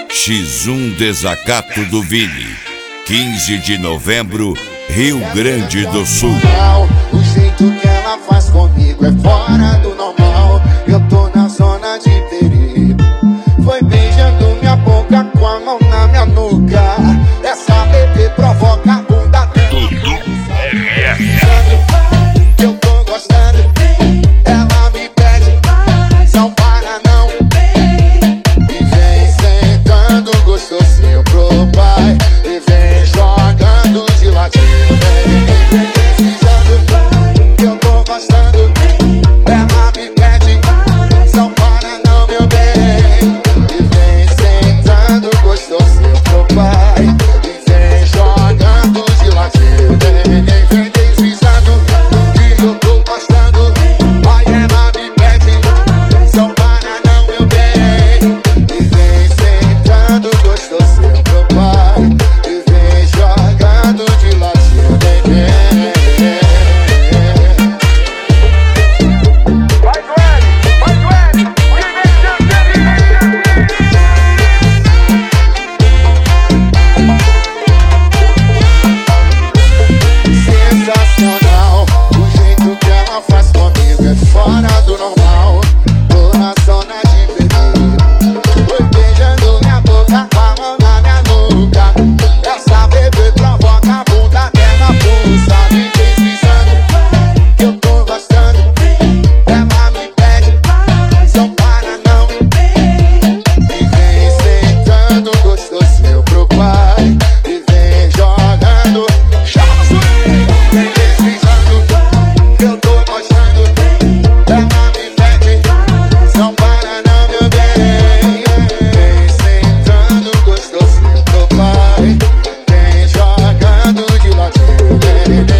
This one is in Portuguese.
X1 Desacato do Vini, 15 de novembro, Rio Grande do Sul. O jeito que ela faz comigo é fora do normal. Eu tô na zona de perigo. Foi beijando minha boca com a mão na minha nuca. Essa bebê provoca a bunda dela. Eu tô gostando. Ela me pede, não para não. E vem sentando gostosinho pro pai. E vem jogando de ladinho. Vem deslizando. Eu tô gostando. Ela me pede, não para não, meu bem. E vem sentando gostosinho pro pai. E vem jogando de ladinho. Vem deslizando. E eu tô gostando. Ai, ela me pede, não para não, meu bem. E vem sentando gostosinho pro pai. E vem jogando de ladinho. Sensacional, o jeito que ela faz comigo é fora do normal. Tô na zona de perigo. Foi beijando minha boca com a mão na minha nuca. Essa bebê provoca a bunda dela, pulsa, me deslizando. Eu tô gostando. Ela me pede, não para não. E vem sentando gostosinho pro pai. E vem jogando. Chama swing. Vem deslizando. Eu tô gostando. Ela me pede, não para não, meu bem. Vem sentando gostosinho pro pai. Vem jogando de ladinho.